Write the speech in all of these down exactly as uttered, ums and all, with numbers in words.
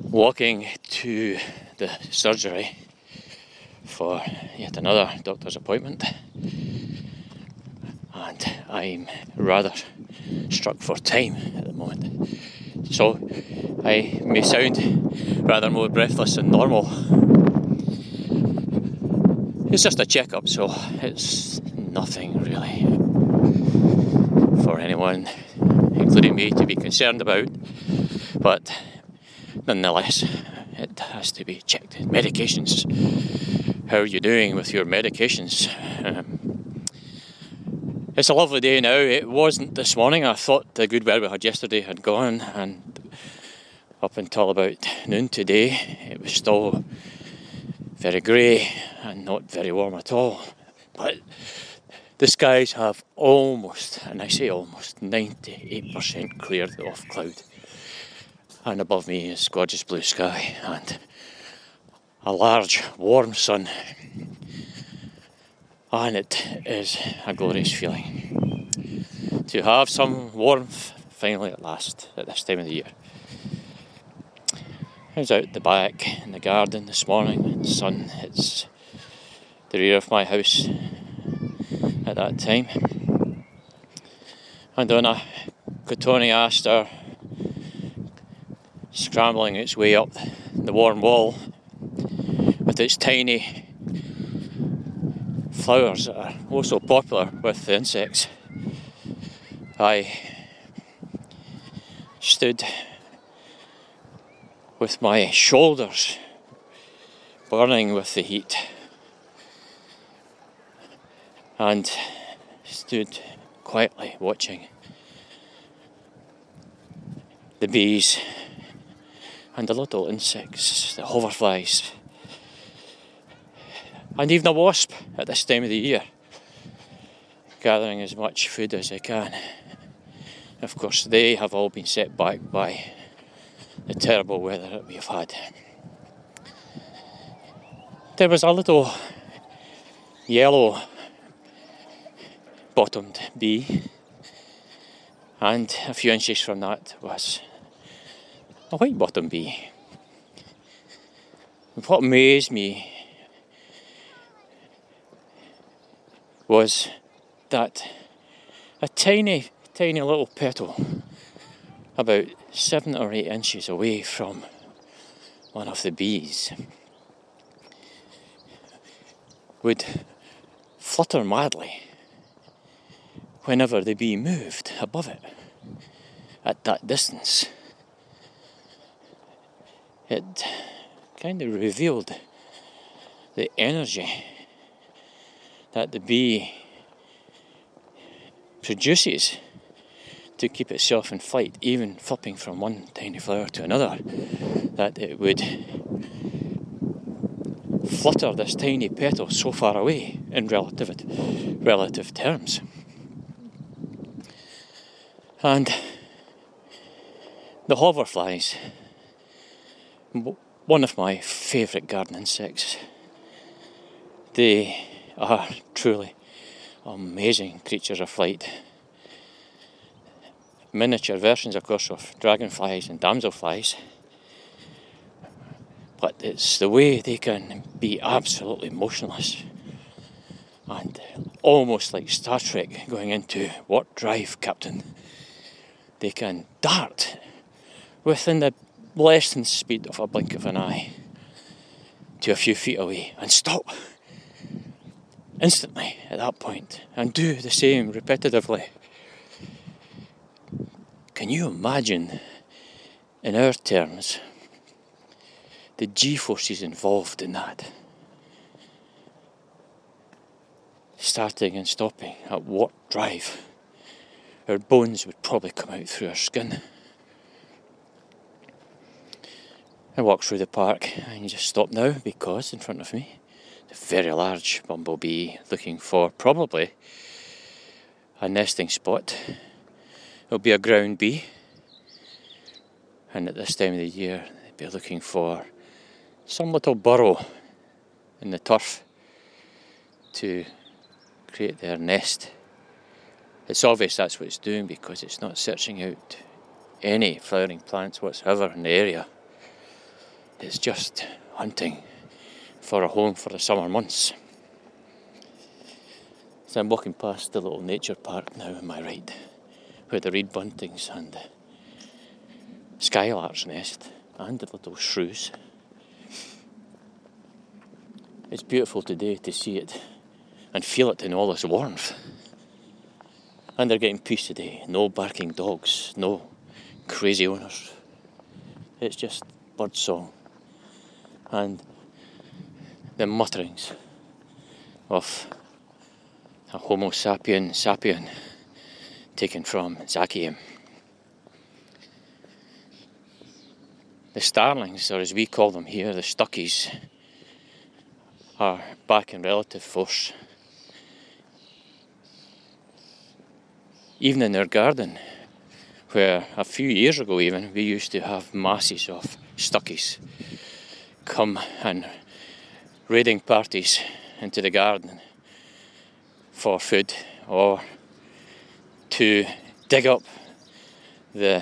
walking to the surgery for yet another doctor's appointment, and I'm rather struck for time at the moment, so I may sound rather more breathless than normal. It's just a checkup, so it's nothing really for anyone, including me, to be concerned about, but nonetheless it has to be checked. Medications, how are you doing with your medications? Um, it's a lovely day now. It wasn't this morning. I thought the good weather we had yesterday had gone, and up until about noon today it was still very grey and not very warm at all. But the skies have almost, and I say almost, ninety-eight percent cleared off cloud. And above me is gorgeous blue sky and a large warm sun. And it is a glorious feeling to have some warmth finally at last at this time of the year. I was out the back in the garden this morning when the sun hits the rear of my house at that time. And on a cotoneaster scrambling its way up the warm wall with its tiny flowers that are also popular with the insects, I stood with my shoulders burning with the heat and stood quietly watching the bees and the little insects, the hoverflies, and even a wasp at this time of the year, gathering as much food as they can. Of course, they have all been set back by the terrible weather that we have had. There was a little yellow bottomed bee, and a few inches from that was a white bottomed bee. And what amazed me was that a tiny, tiny little petal, about seven or eight inches away from one of the bees, would flutter madly whenever the bee moved above it at that distance. It kind of revealed the energy that the bee produces to keep itself in flight, even flipping from one tiny flower to another, that it would flutter this tiny petal so far away in relative, relative terms. And the hoverflies, one of my favourite garden insects, they are truly amazing creatures of flight. Miniature versions, of course, of dragonflies and damselflies, but it's the way they can be absolutely motionless and almost like Star Trek going into warp drive, Captain. They can dart within the less than speed of a blink of an eye to a few feet away and stop instantly at that point and do the same repetitively. Can you imagine, in our terms, the G-forces involved in that? Starting and stopping at warp drive. Our bones would probably come out through our skin. I walked through the park and just stopped now because in front of me, a very large bumblebee looking for probably a nesting spot. It'll be a ground bee, and at this time of the year they'd be looking for some little burrow in the turf to create their nest. It's obvious that's what it's doing because it's not searching out any flowering plants whatsoever in the area. it's just hunting for a home for the summer months. So I'm walking past the little nature park now on my right, where the reed buntings and the skylarks nest and the little shrews. It's beautiful today to see it and feel it in all its warmth. And they're getting peace today. No barking dogs, no crazy owners. It's just bird song and the mutterings of a Homo sapien sapien taken from Zakium. The starlings, or as we call them here, the stuckies, are back in relative force. Even in their garden, where a few years ago even we used to have masses of stuckies come and raiding parties into the garden for food or to dig up the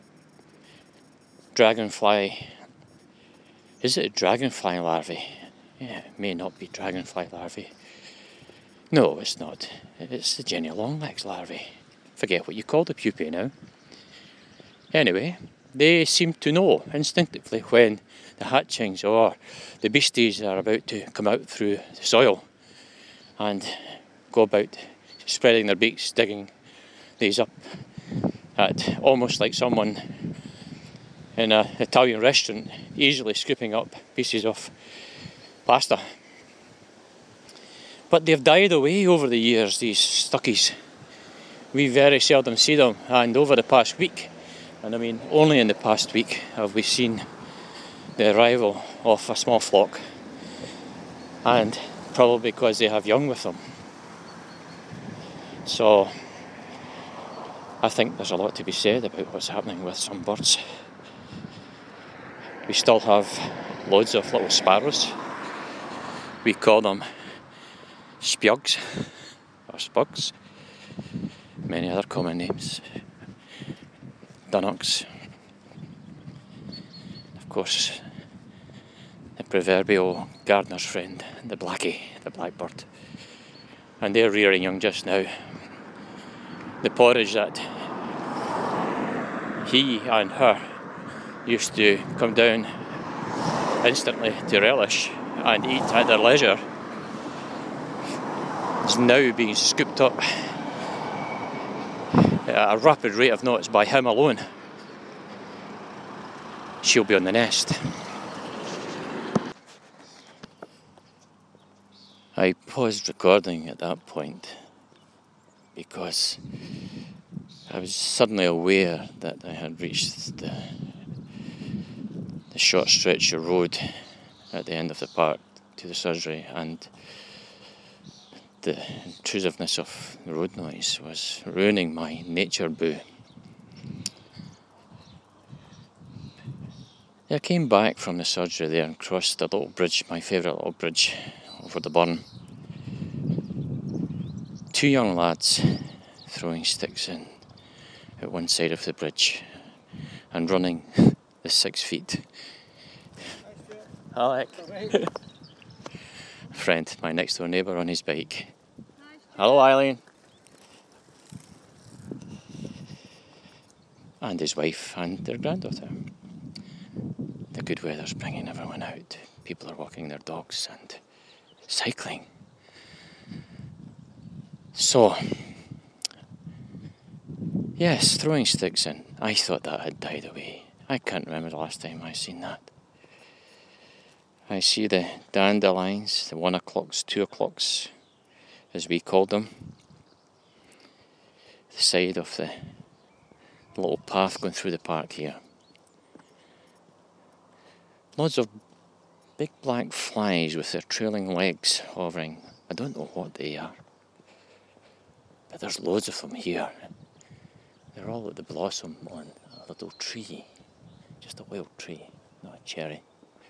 dragonfly. Is it a dragonfly larvae? Yeah, it may not be dragonfly larvae. No, it's not. It's the Jenny Longlegs larvae. Forget what you call the pupae now. Anyway, they seem to know instinctively when the hatchings or the beasties are about to come out through the soil and go about spreading their beaks, digging these up at almost like someone in an Italian restaurant easily scooping up pieces of pasta. But they've died away over the years, these stuckies. We very seldom see them, and over the past week, and I mean only in the past week, have we seen the arrival of a small flock, and probably because they have young with them. So I think there's a lot to be said about what's happening with some birds. We still have loads of little sparrows. We call them spjugs or spugs. Many other common names. Dunnocks. Of course, the proverbial gardener's friend, the blackie, the blackbird. And they're rearing young just now. The porridge that he and her used to come down instantly to relish and eat at their leisure is now being scooped up at a rapid rate of knots by him alone. She'll be on the nest. I paused recording at that point because I was suddenly aware that I had reached the, the short stretch of road at the end of the park to the surgery, and the intrusiveness of the road noise was ruining my nature boo. I came back from the surgery there and crossed the little bridge, my favourite little bridge over the burn. Two young lads throwing sticks in at one side of the bridge and running the six feet. Alec. Friend, my next door neighbour on his bike. Hello, Eileen. And his wife and their granddaughter. The good weather's bringing everyone out. People are walking their dogs and cycling. So, yes, throwing sticks in. I thought that had died away. I can't remember the last time I seen that. I see the dandelions, the one o'clocks, two o'clocks, as we called them. The side of the little path going through the park here. Loads of big black flies with their trailing legs hovering. I don't know what they are, but there's loads of them here. They're all at the blossom on a little tree, just a wild tree, not a cherry.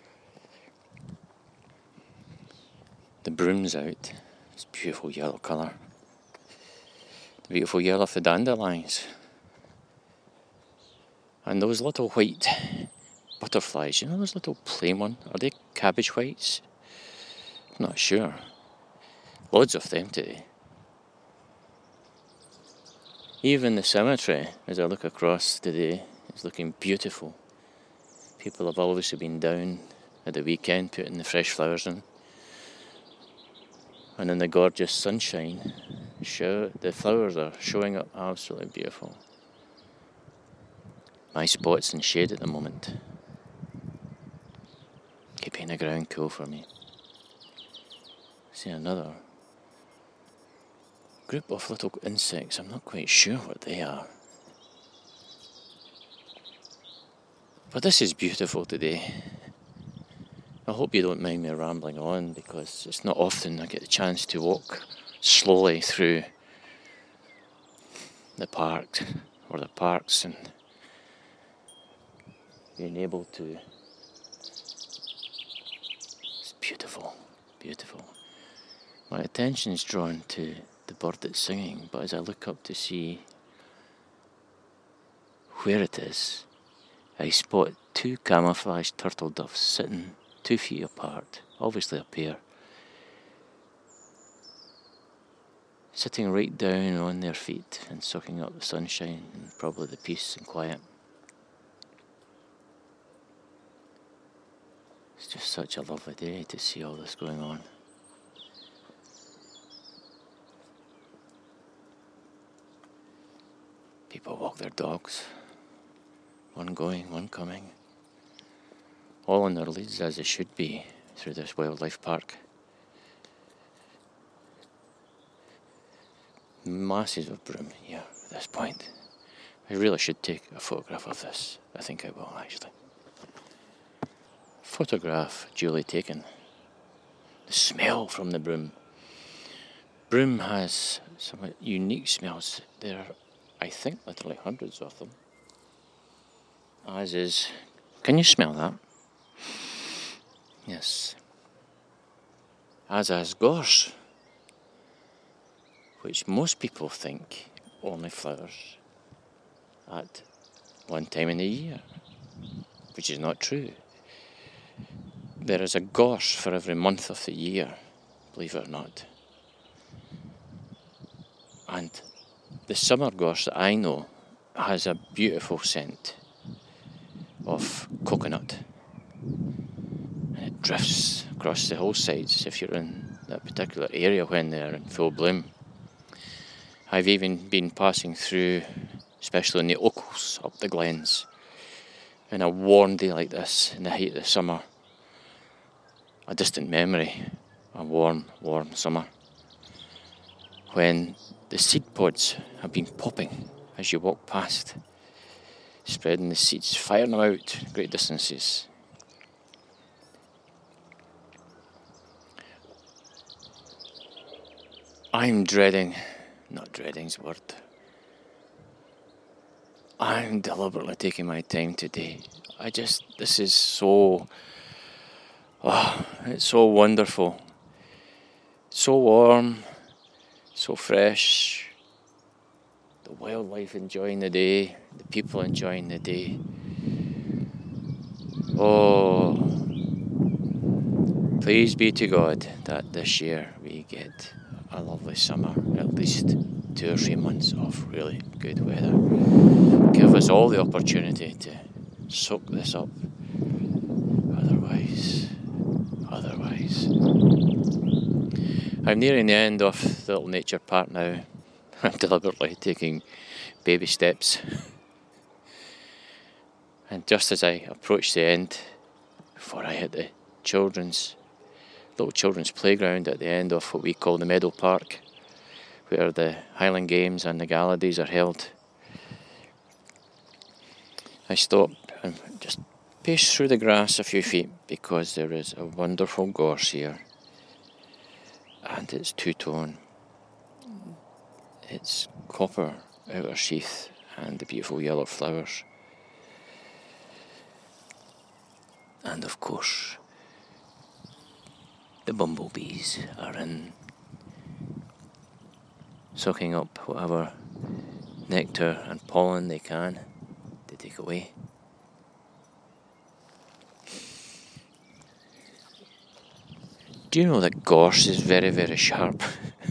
The broom's out, it's beautiful yellow colour. The beautiful yellow of the dandelions. And those little white butterflies. You know those little plain ones? Are they cabbage whites? I'm not sure. Loads of them today. Even the cemetery, as I look across today, is looking beautiful. People have obviously been down at the weekend putting the fresh flowers in. And in the gorgeous sunshine, show, the flowers are showing up absolutely beautiful. My spot's in shade at the moment, keeping the ground cool for me. See another group of little insects. I'm not quite sure what they are. But this is beautiful today. I hope you don't mind me rambling on, because it's not often I get the chance to walk slowly through the park or the parks and being able to. It's beautiful, beautiful. My attention is drawn to the bird that's singing, but as I look up to see where it is, I spot two camouflaged turtle doves sitting two feet apart, obviously a pair, sitting right down on their feet and sucking up the sunshine and probably the peace and quiet. It's just such a lovely day to see all this going on. People walk their dogs, one going, one coming, all on their leads as they should be through this wildlife park. Masses of broom here at this point. I really should take a photograph of this. I think I will actually. Photograph duly taken. The smell from the broom. Broom has some unique smells. There are, I think, literally hundreds of them. As is, can you smell that? Yes. As is gorse, which most people think only flowers at one time in the year, which is not true. There is a gorse for every month of the year, believe it or not. And the summer gorse that I know has a beautiful scent of coconut. And it drifts across the whole sides if you're in that particular area when they're in full bloom. I've even been passing through, especially in the Ochils up the glens, in a warm day like this, in the height of the summer. A distant memory, a warm, warm summer, when the seed pods have been popping as you walk past, spreading the seeds, firing them out great distances. I'm dreading, not dreading's the word, I'm deliberately taking my time today. I just, this is so, oh, it's so wonderful, so warm, so fresh, the wildlife enjoying the day, the people enjoying the day. Oh, please be to God that this year we get a lovely summer, at least two or three months of really good weather. Give us all the opportunity to soak this up. Otherwise, otherwise. I'm nearing the end of the little nature park now. I'm deliberately taking baby steps. And just as I approach the end, before I hit the children's, little children's playground at the end of what we call the Meadow Park, where the Highland Games and the Gala-days are held, I stop and just pace through the grass a few feet, because there is a wonderful gorse here. And it's two-tone. It's copper outer sheath and the beautiful yellow flowers. And of course, the bumblebees are in, soaking up whatever nectar and pollen they can to take away. Do you know that gorse is very, very sharp?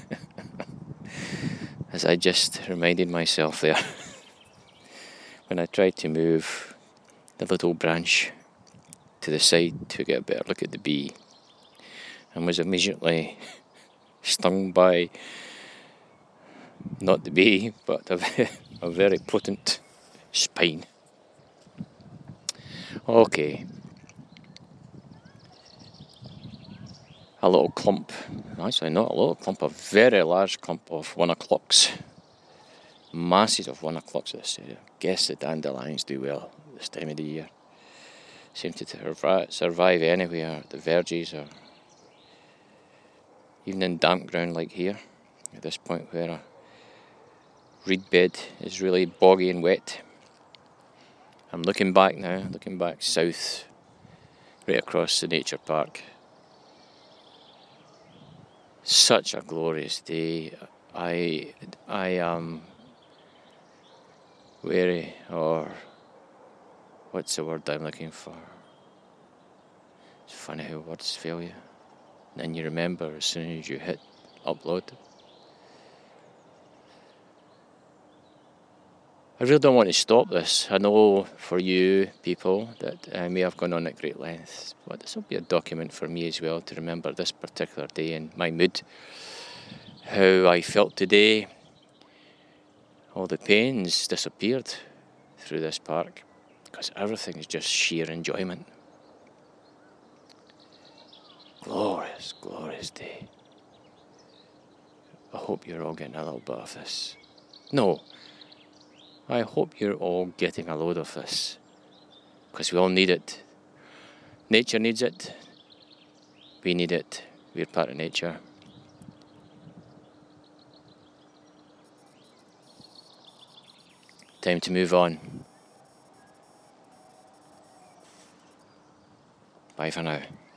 As I just reminded myself there. When I tried to move the little branch to the side to get a better look at the bee, and was immediately stung by, not the bee, but a, a very potent spine. Okay. A little clump, actually not a little clump, a very large clump of one o'clocks. Masses of one o'clocks this area. I guess the dandelions do well this time of the year. Seem to survive anywhere, the verges, or even in damp ground like here, at this point where a reed bed is really boggy and wet. I'm looking back now, looking back south, right across the nature park. Such a glorious day. I, I am weary, or what's the word I'm looking for? It's funny how words fail you. And then you remember as soon as you hit upload. I really don't want to stop this. I know for you people that I may have gone on at great lengths, but this will be a document for me as well to remember this particular day and my mood, how I felt today. All the pains disappeared through this park because everything is just sheer enjoyment. Glorious, glorious day. I hope you're all getting a little bit of this. No. I hope you're all getting a load of this, because we all need it. Nature needs it. We need it. We're part of nature. Time to move on. Bye for now.